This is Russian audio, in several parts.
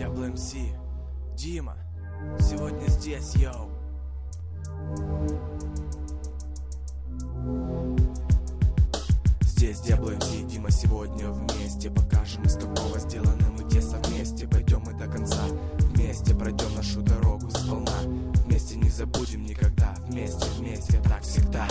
Diablo MC, Дима, сегодня здесь, йоу. Здесь Diablo MC, Дима, сегодня вместе покажем, из какого сделаны мы те совместе. Пойдем мы до конца, вместе пройдем нашу дорогу сполна. Вместе не забудем никогда, вместе, вместе, так всегда.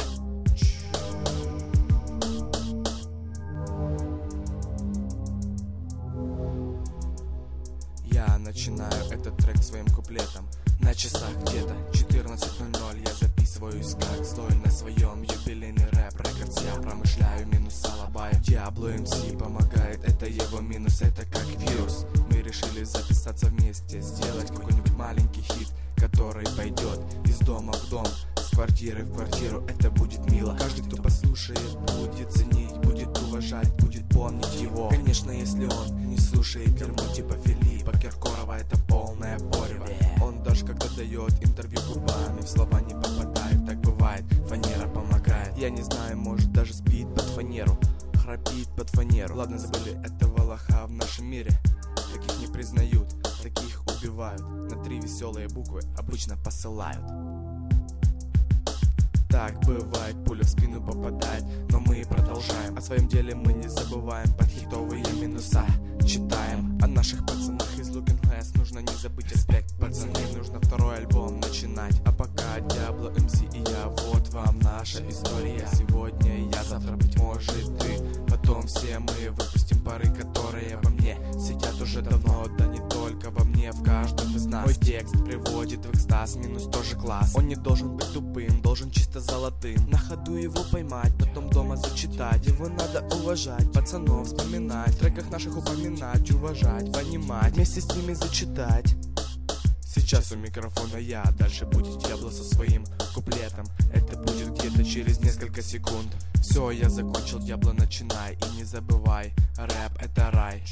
Я начинаю этот трек своим куплетом. На часах где-то 14:00. Я записываюсь как злой на своем юбилейный рэп. Рекордс я промышляю, минус алабая. Diablo MC помогает, это его минус, это как вирус. Мы решили записаться вместе, сделать какой-нибудь маленький хит, который пойдет из дома в дом, с квартиры в квартиру. Это будет мило. Каждый, кто послушает, будет ценить, будет уважать, будет помнить его. Конечно, если он не слушает дерьмо типа Филиппа Киркорова, это полное порево. Он даже когда дает интервью губами, в слова не попадает, так бывает. Фанера помогает. Я не знаю, может даже спит под фанеру, храпит под фанеру. Ладно, забыли этого лоха в нашем мире. Таких не признают, таких убивают. На 3 веселые буквы обычно посылают. Так бывает, пуля в спину попадает, но мы продолжаем. О своем деле мы не забываем, под хитовые минуса читаем. О наших пацанах из Looking Glass нужно не забыть аспект. Пацаны, нужно второй альбом начинать. А пока Diablo MC и я, вот вам наша история. Сегодня я, завтра, быть может, ты. Потом все мы выпустим пары, которые во мне сидят уже давно. Да не только во мне, в каждом из нас. Мой текст приводит в экстаз, минус тоже класс. Он не должен быть тупым, должен чисто золотым. На ходу его поймать, потом дома зачитать. Его надо уважать, пацанов вспоминать, в треках наших упоминать, уважать, понимать, вместе с ними зачитать. Сейчас у микрофона я, дальше будет Diablo со своим куплетом. Это будет где-то через несколько секунд. Все, я закончил, Diablo, начинай. И не забывай, рэп это рай.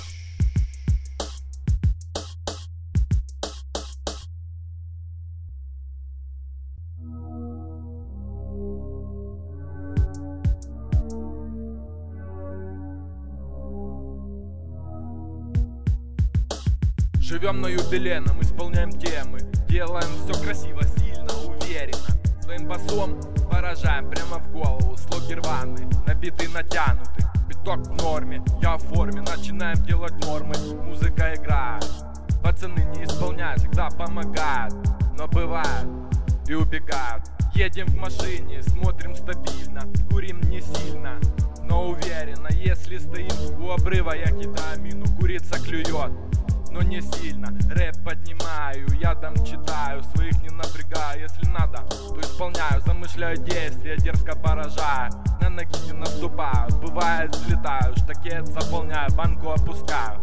Живем на юбилейном, исполняем темы, делаем все красиво, сильно, уверенно. Своим басом поражаем прямо в голову. Слоги рваные, набиты, натянуты. Биток в норме, я в форме. Начинаем делать нормы, музыка играет. Пацаны не исполняют, всегда помогают. Но бывает и убегают. Едем в машине, смотрим стабильно. Курим не сильно, но уверенно. Если стоим у обрыва, я кидаю мину. Курица клюет, но не сильно. Рэп поднимаю, я там читаю, своих не напрягаю. Если надо, то исполняю, замышляю действия, дерзко поражаю. На ноги не наступаю, бывает взлетаю, штакет заполняю, банку опускаю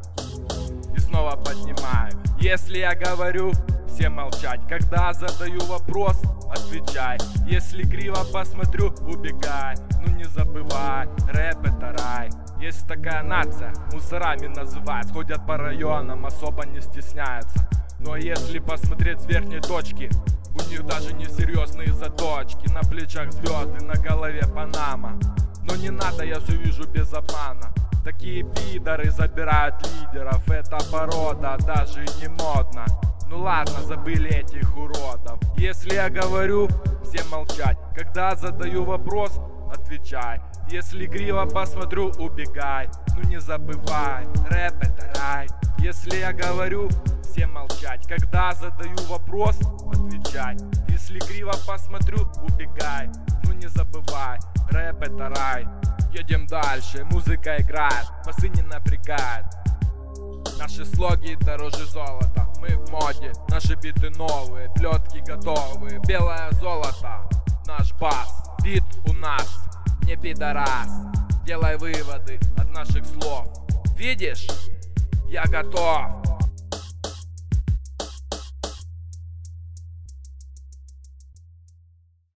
и снова поднимаю. Если я говорю, все молчать. Когда задаю вопрос, отвечай. Если криво посмотрю, убегай. Ну не забывай, рэп это рай. Есть такая нация, мусорами называют. Ходят по районам, особо не стесняются. Но если посмотреть с верхней точки, у них даже несерьезные заточки. На плечах звезды, на голове Панама. Но не надо, я все вижу без обмана. Такие пидоры забирают лидеров. Эта порода даже и не модна. Ну ладно, забыли этих уродов. Если я говорю, все молчать. Когда задаю вопрос, отвечай. Если криво посмотрю, убегай. Ну не забывай, рэп это рай. Если я говорю, все молчать. Когда задаю вопрос, отвечай. Если криво посмотрю, убегай. Ну не забывай, рэп это рай. Едем дальше, музыка играет, басы не напрягает. Наши слоги дороже золота, мы в моде, наши биты новые, плетки готовые. Белое золото, наш бас, бит у нас, не пидорас. Делай выводы от наших слов. Видишь, я готов.